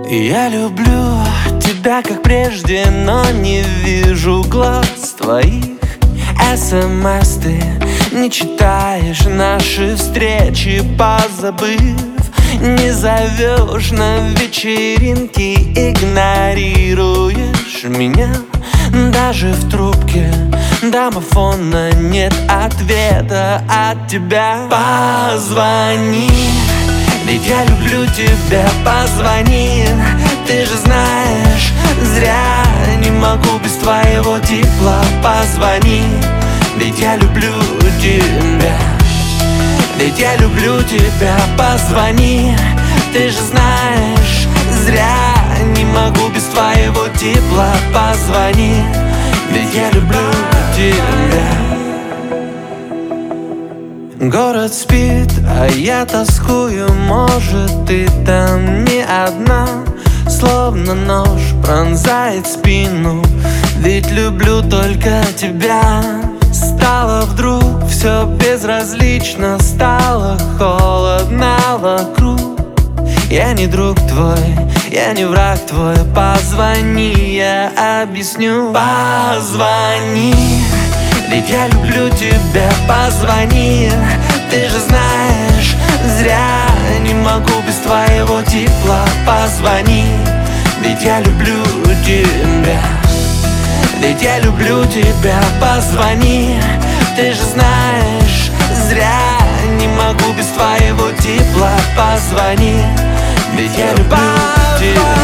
Я люблю тебя как прежде, но не вижу глаз твоих. СМС ты не читаешь, наши встречи позабыв. Не зовешь на вечеринки, игнорируешь меня. Даже в трубке домофона нет ответа от тебя. Позвони, ведь я люблю тебя, позвони. Ты же знаешь, зря не могу без твоего тепла. Позвони, ведь я люблю тебя. Ведь я люблю тебя, позвони. Ты же знаешь, зря не могу без твоего тепла. Позвони, ведь я люблю тебя. Город спит, а я тоскую. Может, ты там не одна. Словно нож пронзает спину, ведь люблю только тебя. Стало вдруг все безразлично, стало холодно вокруг. Я не друг твой, я не враг твой. Позвони, я объясню. Позвони, ведь я люблю тебя, позвони. Ты же знаешь, зря не могу без твоего тепла. Позвони, ведь я люблю тебя. Ведь я люблю тебя, позвони. Ты же знаешь, зря не могу без твоего тепла. Позвони, ведь я люблю тебя.